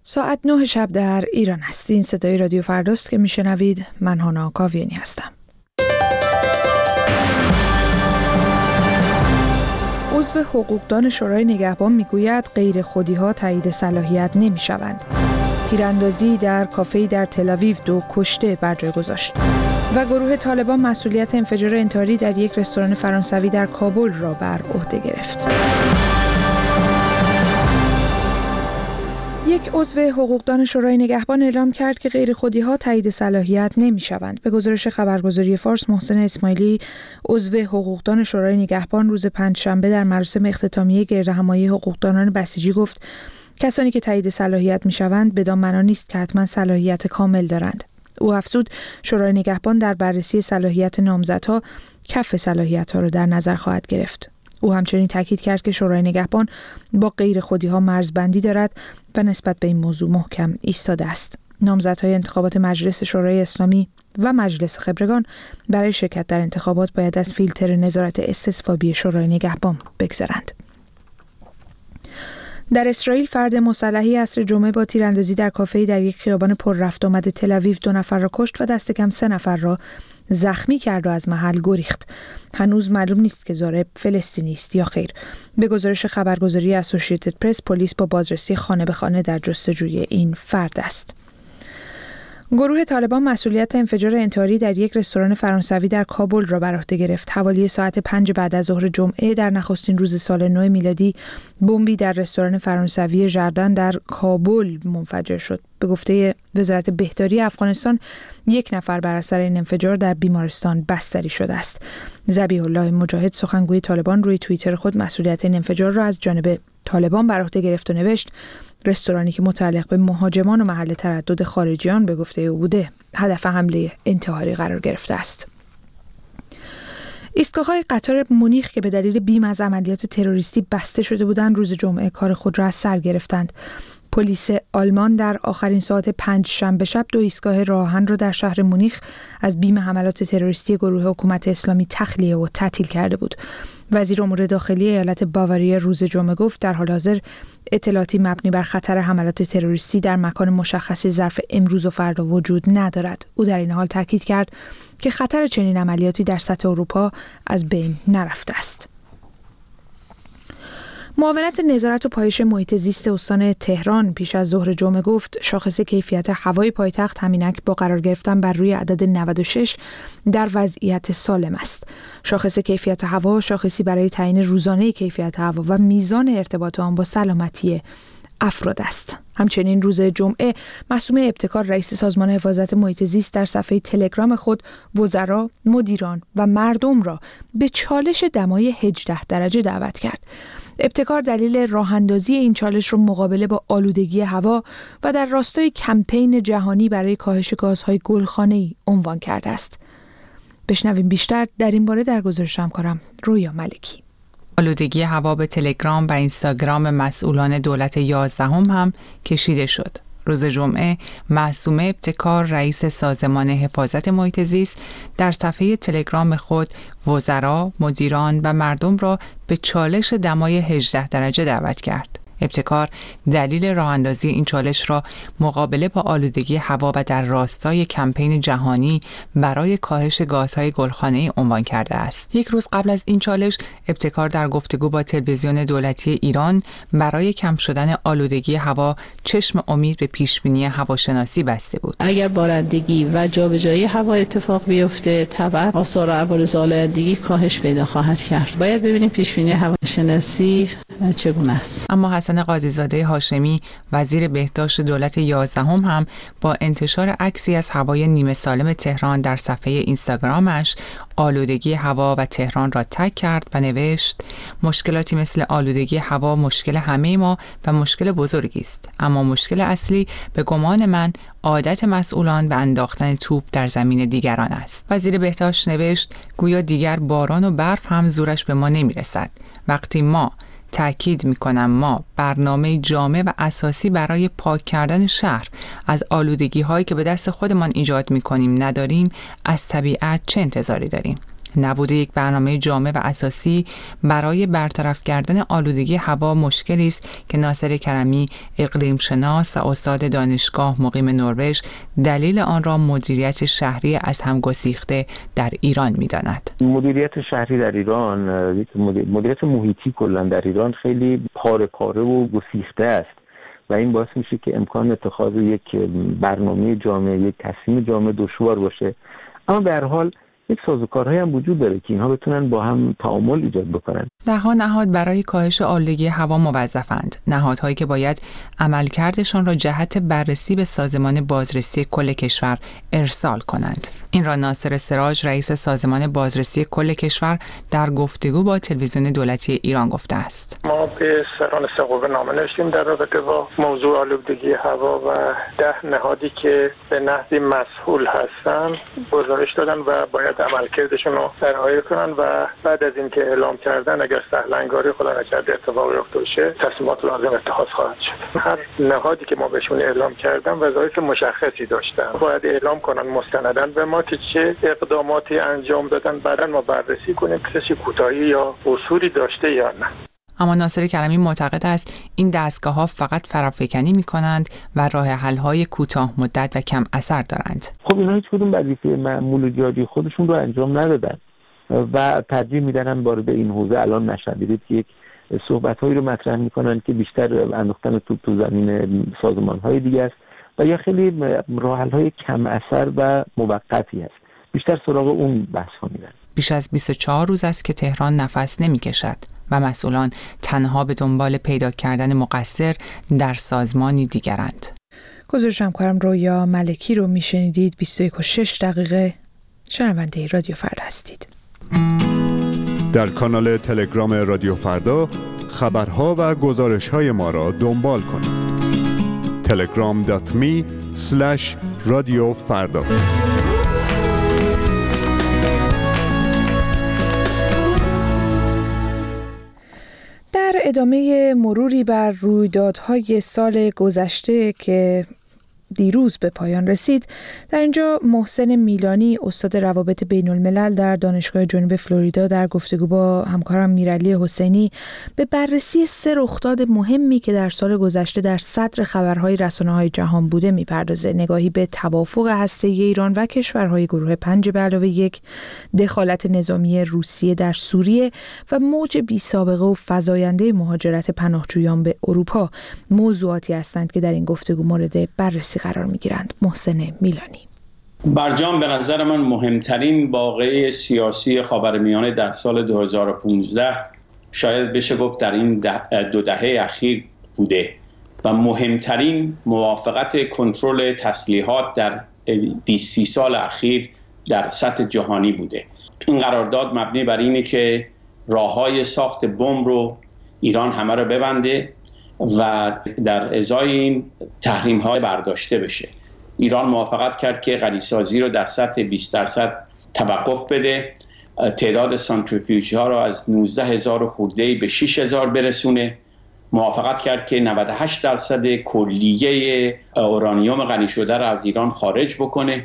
ساعت 9 شب در ایران است. این صدای رادیو فرداست که میشنوید. من هانا کاویانی هستم. عضو حقوقدان شورای نگهبان میگوید غیر خودی‌ها تایید صلاحیت نمی‌شوند. تیراندازی در کافه‌ای در تل‌آویو 2 کشته بر جای گذاشت. و گروه طالبان مسئولیت انفجار انتحاری در یک رستوران فرانسوی در کابل را بر عهده گرفت. یک عضو حقوقدان شورای نگهبان اعلام کرد که غیر خودی‌ها تایید صلاحیت نمی‌شوند. به گزارش خبرگزاری فارس، محسن اسماعیلی عضو حقوقدان شورای نگهبان روز پنجشنبه در مراسم اختتامیه گردهمایی حقوقدانان بسیجی گفت کسانی که تایید صلاحیت می‌شوند بدان معنا نیست که حتما صلاحیت کامل دارند. او افزود شورای نگهبان در بررسی صلاحیت نامزدها کف صلاحیت‌ها را در نظر خواهد گرفت. او همچنین تاکید کرد که شورای نگهبان با غیر خودی‌ها مرزبندی دارد و نسبت به این موضوع محکم ایستاده است. نامزدهای انتخابات مجلس شورای اسلامی و مجلس خبرگان برای شرکت در انتخابات باید از فیلتر نظارت استصوابی شورای نگهبان بگذرند. در اسرائیل فرد مسلحی عصر جمعه با تیراندازی در کافه‌ای در یک خیابان پر رفت آمد تل‌آویو 2 نفر را کشت و دست کم 3 نفر را زخمی کرد و از محل گریخت. هنوز معلوم نیست که ضارب فلسطینی است یا خیر. به گزارش خبرگزاری اسوسییتد پرس، پلیس با بازرسی خانه به خانه در جستجوی این فرد است. گروه طالبان مسئولیت انفجار انتحاری در یک رستوران فرانسوی در کابل را بر عهده گرفت. حوالی ساعت 5 بعد از ظهر جمعه در نخستین روز سال نو میلادی بمبی در رستوران فرانسوی ژردن در کابل منفجر شد. به گفته وزارت بهداری افغانستان 1 نفر بر اثر این انفجار در بیمارستان بستری شده است. ذبیح الله مجاهد سخنگوی طالبان روی توییتر خود مسئولیت این انفجار را از جانب طالبان بر عهده گرفت و نوشت رستورانی که متعلق به مهاجمان و محل تردد خارجیان به گفته او بوده هدف حمله انتحاری قرار گرفته است. ایستگاه‌های قطار مونیخ که به دلیل بیم از عملیات تروریستی بسته شده بودند روز جمعه کار خود را از سر گرفتند. پلیس آلمان در آخرین ساعت 5 شنبه شب 2 ایستگاه راه آهن را در شهر مونیخ از بیم حملات تروریستی گروه حکومت اسلامی تخلیه و تعطیل کرده بود. وزیر امور داخلی ایالت باواریا روز جمعه گفت در حال حاضر اطلاعاتی مبنی بر خطر حملات تروریستی در مکان مشخصی ظرف امروز و فردا وجود ندارد. او در این حال تاکید کرد که خطر چنین عملیاتی در سطح اروپا از بین نرفته است. معاونت نظارت و پایش محیط زیست استان تهران پیش از ظهر جمعه گفت شاخص کیفیت هوای پایتخت همینک با قرار گرفتن بر روی عدد 96 در وضعیت سالم است. شاخص کیفیت هوا شاخصی برای تعیین روزانه کیفیت هوا و میزان ارتباط آن با سلامتی افراد است. همچنین روز جمعه معصومه ابتکار رئیس سازمان حفاظت محیط زیست در صفحه تلگرام خود وزرا، مدیران و مردم را به چالش دمای 18 درجه دعوت کرد. ابتکار دلیل راه‌اندازی این چالش را مقابله با آلودگی هوا و در راستای کمپین جهانی برای کاهش گازهای گلخانه‌ای عنوان کرده است. بشنویم بیشتر در این باره در گزارش همکارم رویا ملکی. آلودگی هوا به تلگرام و اینستاگرام مسئولان دولت 11 هم کشیده شد. روز جمعه معصومه ابتکار رئیس سازمان حفاظت محیط زیست در صفحه تلگرام خود وزرا، مدیران و مردم را به چالش دمای 18 درجه دعوت کرد. ابتکار دلیل راه‌اندازی این چالش را مقابله با آلودگی هوا و در راستای کمپین جهانی برای کاهش گازهای گلخانه‌ای عنوان کرده است. 1 روز قبل از این چالش، ابتکار در گفتگو با تلویزیون دولتی ایران برای کم شدن آلودگی هوا چشم امید به پیشبینی هواشناسی بسته بود. اگر بارندگی و جابجایی هوا اتفاق بیفته، طبعا آثار و عوارض آلودگی کاهش پیدا خواهد کرد. باید ببینیم پیشبینی هواشناسی چگونه است. اما حسن قاضی‌زاده هاشمی وزیر بهداشت دولت 11 هم با انتشار عکسی از هوای نیمه سالم تهران در صفحه اینستاگرامش آلودگی هوا و تهران را تگ کرد و نوشت مشکلاتی مثل آلودگی هوا مشکل همه ما و مشکل بزرگی است، اما مشکل اصلی به گمان من عادت مسئولان به انداختن توپ در زمین دیگران است. وزیر بهداشت نوشت گویا دیگر باران و برف هم زورش به ما نمیرسد. وقتی ما تأکید میکنم ما برنامه جامع و اساسی برای پاک کردن شهر از آلودگی هایی که به دست خودمان ایجاد میکنیم نداریم، از طبیعت چه انتظاری داریم؟ نبود یک برنامه جامع و اساسی برای برطرف کردن آلودگی هوا مشکلی است که ناصر کرمی، اقلیم شناس و استاد دانشگاه مقیم نروژ، دلیل آن را مدیریت شهری از هم گسیخته در ایران می‌داند. مدیریت شهری در ایران، مدیریت محیطی کلا در ایران خیلی پاره و گسیخته است و این باعث میشه که امکان اتخاذ یک برنامه جامع، یک تصمیم جامع دشوار باشه. اما به هر حال یک سازوکارهایی هم وجود داره که اینها بتونن با هم تعامل ایجاد بکنن. ده‌ها نهاد برای کاهش آلودگی هوا موظفند. نهادهایی که باید عملکردشان را جهت بررسی به سازمان بازرسی کل کشور ارسال کنند. این را ناصر سراج، رئیس سازمان بازرسی کل کشور، در گفتگو با تلویزیون دولتی ایران گفته است. ما به سران سقوق نامه نوشتیم در رابطه با موضوع آلودگی هوا و 10 نهادی که به نحوی مسئول هستن گزارش دادن و باید عملکردشون رو رعایت کنن و بعد از اینکه اعلام کردن اگر سهلنگاری خدا نکرده اتفاقی افتاده باشه تصمیمات لازم اتخاذ خواهد شد. هر نهادی که ما بهشون اعلام کردن وظایف مشخصی داشتن، باید اعلام کنن مستنداً به ما که چه اقداماتی انجام دادن، بعداً ما بررسی کنیم که چه کوتاهی یا قصوری داشته یا نه. اما ناصر کرمی معتقد است این دستگاه‌ها فقط فرافکنی می‌کنند و راه حل‌های کوتاه مدت و کم اثر دارند. خب اینا هیچ کدوم وظیفه معمول و جاری خودشون رو انجام ندادن و ترجیح میدن وارد این حوزه الان نشن. دیدید که یک صحبت‌هایی رو مطرح می‌کنن که بیشتر انداختن توپ تو زمین سازمان‌های دیگه است و یا خیلی راه حل‌های کم اثر و موقتی است. بیشتر سراغ اون بحث‌ها میرن. بیش از 24 روز است که تهران نفس نمی‌کشد و مسئولان تنها به دنبال پیدا کردن مقصر در سازمانی دیگرند. گزارش همکارم رویا ملکی رو میشنیدید. 21:06 شنونده رادیو فردا هستید. در کانال تلگرام رادیو فردا خبرها و گزارش‌های ما را دنبال کنید. telegram.me/رادیوفردا. در ادامه مروری بر رویدادهای سال گذشته که دیروز به پایان رسید، در اینجا محسن میلانی، استاد روابط بین الملل در دانشگاه جنوب فلوریدا، در گفتگو با همکارم میرعلی حسینی به بررسی 3 رخداد مهمی که در سال گذشته در صدر خبرهای رسانه‌های جهان بوده میپردازه. نگاهی به توافق هسته‌ای ایران و کشورهای گروه 5+1، دخالت نظامی روسیه در سوریه و موج بی‌سابقه و فزاینده مهاجرت پناهجویان به اروپا موضوعاتی هستند که در این گفتگو مورد بررسی قرار می‌گیرند. محسن میلانی: برجام به نظر من مهمترین واقعه سیاسی خاورمیانه در سال 2015 شاید بشه گفت در این 2 دهه اخیر بوده و مهمترین موافقت کنترل تسلیحات در 20 سال اخیر در سطح جهانی بوده. این قرارداد مبنی بر اینه که راه‌های ساخت بمب رو ایران همه رو ببنده و در ازای این تحریم‌ها برداشته بشه. ایران موافقت کرد که غنیسازی رو در سطح 20% توقف بده، تعداد سانتریفیوژها رو از 19,000 خرده‌ای به 6,000 برسونه. موافقت کرد که 98% کلیه اورانیوم غنی شده رو از ایران خارج بکنه،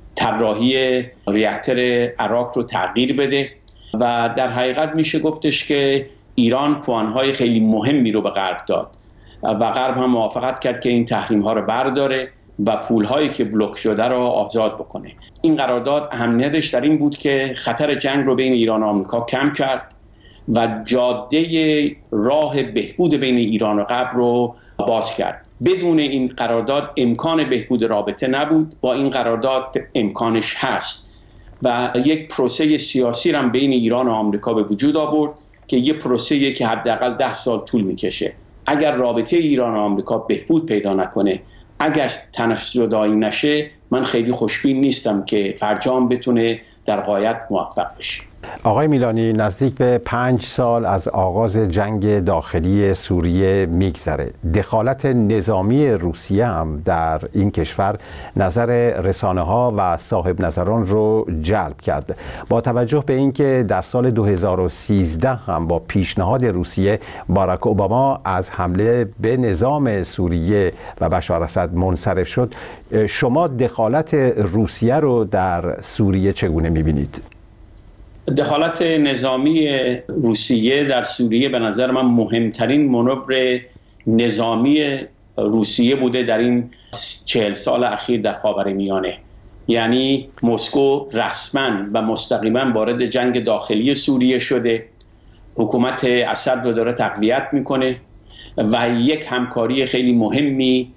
طراحی ریاکتور عراق رو تغییر بده و در حقیقت میشه گفتش که ایران پوانهای خیلی مهمی رو به غرب داد و غرب هم موافقت کرد که این تحریم‌ها رو برداره و پول‌هایی که بلوک شده رو آزاد بکنه. این قرارداد اهمیتش در این بود که خطر جنگ رو بین ایران و آمریکا کم کرد و جاده راه بهبود بین ایران و غرب رو باز کرد. بدون این قرارداد امکان بهبود رابطه نبود، با این قرارداد امکانش هست و یک پروسه سیاسی هم بین ایران و آمریکا به وجود آورد که یک پروسه‌ای که حداقل 10 سال طول می‌کشه. اگر رابطه ایران و آمریکا بهبود پیدا نکنه، اگر تنش جدایی نشه، من خیلی خوشبین نیستم که برجام بتونه در غایت موفق بشه. آقای میلانی، نزدیک به 5 سال از آغاز جنگ داخلی سوریه میگذره. دخالت نظامی روسیه هم در این کشور نظر رسانه‌ها و صاحب نظران رو جلب کرد. با توجه به اینکه در سال 2013 هم با پیشنهاد روسیه باراک اوباما از حمله به نظام سوریه و بشار اسد منصرف شد، شما دخالت روسیه رو در سوریه چگونه می‌بینید؟ دخالت نظامی روسیه در سوریه به نظر من مهمترین مانور نظامی روسیه بوده در این 40 سال اخیر در خاورمیانه. یعنی مسکو رسما و مستقیما وارد جنگ داخلی سوریه شده، حکومت اسد رو داره تقویت میکنه و یک همکاری خیلی مهمی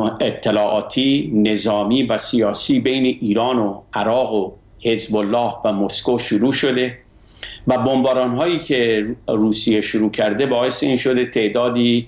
اطلاعاتی، نظامی و سیاسی بین ایران و عراق و حزب الله و مسکو شروع شده و بمباران هایی که روسیه شروع کرده باعث این شده تعدادی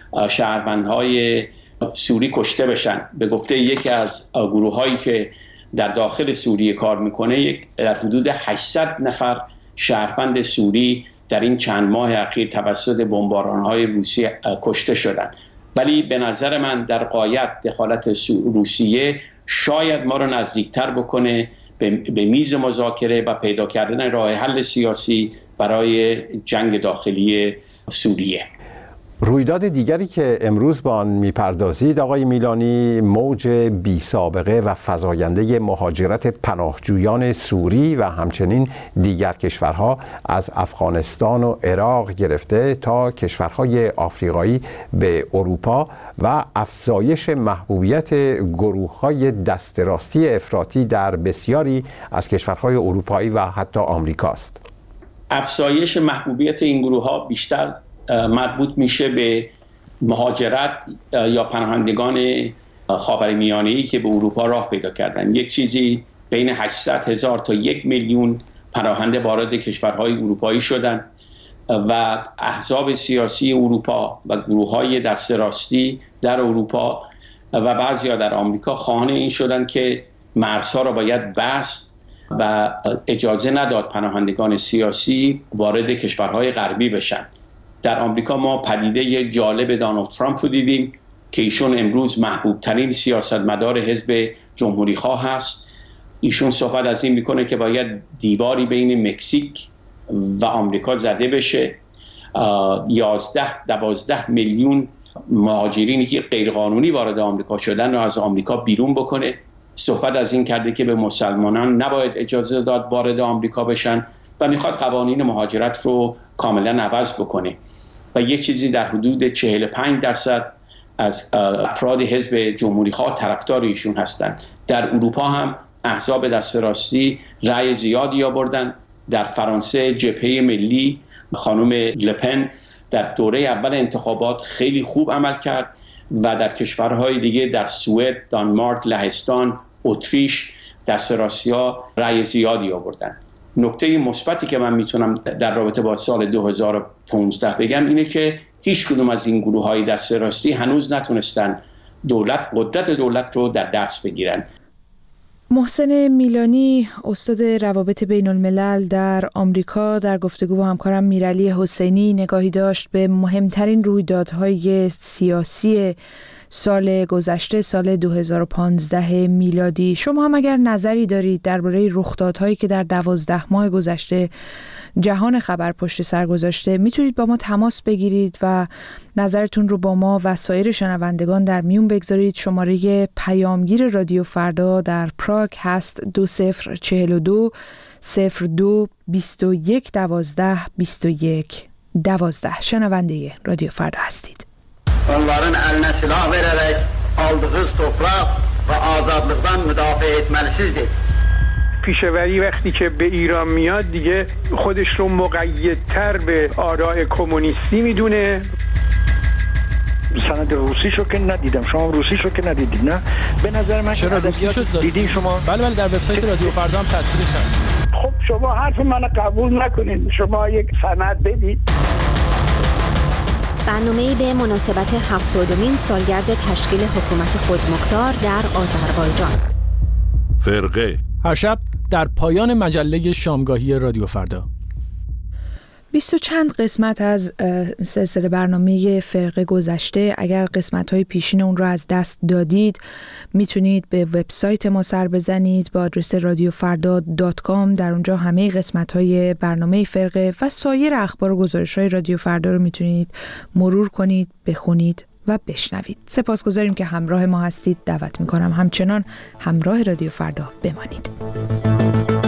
شهروندهای سوری کشته بشن. به گفته یکی از گروه هایی که در داخل سوریه کار میکنه، در حدود 800 نفر شهروند سوری در این چند ماه اخیر توسط بمباران‌های روسیه کشته شدند. ولی به نظر من در غایت دخالت روسیه شاید ما رو نزدیکتر بکنه به میز مذاکره و پیدا کردن راه حل سیاسی برای جنگ داخلی سوریه. رویداد دیگری که امروز با آن میپردازید آقای میلانی، موج بی سابقه و فزاینده مهاجرت پناهجویان سوری و همچنین دیگر کشورها از افغانستان و عراق گرفته تا کشورهای آفریقایی به اروپا و افزایش محبوبیت گروه‌های دست راستی افراطی در بسیاری از کشورهای اروپایی و حتی آمریکاست. افزایش محبوبیت این گروه‌ها بیشتر مربوط میشه به مهاجرت یا پناهندگان خاورمیانه‌ای که به اروپا راه پیدا کردن. یک چیزی بین 800,000 تا 1 میلیون پناهنده وارد کشورهای اروپایی شدن و احزاب سیاسی اروپا و گروه‌های دست راستی در اروپا و بعضی‌ها در آمریکا خواهان این شدن که مرزها را باید بست و اجازه نداد پناهندگان سیاسی وارد کشورهای غربی بشن. در آمریکا ما پدیده جالب دونالد ترامپ رو دیدیم که ایشون امروز محبوب ترین سیاستمدار حزب جمهوری خواه هست. ایشون صحبت از این میکنه که باید دیواری بین مکزیک و آمریکا زده بشه، 11-12 میلیون مهاجرینی که غیرقانونی وارد آمریکا شدن رو از آمریکا بیرون بکنه. صحبت از این کرده که به مسلمانان نباید اجازه داد وارد آمریکا بشن و میخواد قوانین مهاجرت رو کاملا عوض بکنه و یه چیزی در حدود 45% از افراد حزب جمهوری خواه طرفدار ایشون هستند. در اروپا هم احزاب دست راستی رأی زیادی آوردن. در فرانسه جبهه ملی خانم لپن در دوره اول انتخابات خیلی خوب عمل کرد و در کشورهای دیگه در سوئد، دانمارک، لهستان، اتریش دست راستی‌ها رأی زیادی آوردن. نکته مثبتی که من میتونم در رابطه با سال 2015 بگم اینه که هیچ کدوم از این گروه‌های دست راستی هنوز نتونستن قدرت دولت رو در دست بگیرن. محسن میلانی، استاد روابط بین الملل در آمریکا، در گفتگو با همکارم میرعلی حسینی نگاهی داشت به مهمترین رویدادهای سیاسی سال گذشته، سال 2015 میلادی. شما هم اگر نظری دارید درباره رخدادهایی که در 12 ماه گذشته جهان خبر پشت سر گذاشته، میتونید با ما تماس بگیرید و نظرتون رو با ما و سایر شنوندگان در میون بگذارید. شماره پیامگیر رادیو فردا در پراگ هست 2042 02 21 12 21 12. شنونده رادیو فردا هستید. Onların eline silah vererek aldığı toprak ve azadlıktan müdafaa etmelisizdir. پیشوری وقتی که به ایران میاد دیگه خودش رو مقیدتر به آراء کمونیستی میدونه. سند روسیشو که ندیدم، شما روسیشو که ندیدید؟ نه به نظر من چرا روسیشو دیدین شما؟ بله در وبسایت رادیو فردا هم تصویرش هست. خب شما حرف منو قبول نکنید، شما یک سند بدید. برنامه‌ای به مناسبت 70مین سالگرد تشکیل حکومت خودمختار در آذربایجان. فرقه هر شب در پایان مجله شامگاهی رادیو فردا. 20 و چند قسمت از سلسله برنامه فرقه گذشته. اگر قسمت‌های پیشین اون رو از دست دادید میتونید به وبسایت ما سر بزنید با آدرس radiofarda.com. در اونجا همه قسمت‌های برنامه فرقه و سایر اخبار و گزارش‌های رادیو فردا رو میتونید مرور کنید، بخونید و بشنوید. سپاسگزاریم که همراه ما هستید. دعوت میکنم همچنان همراه رادیو فردا بمانید.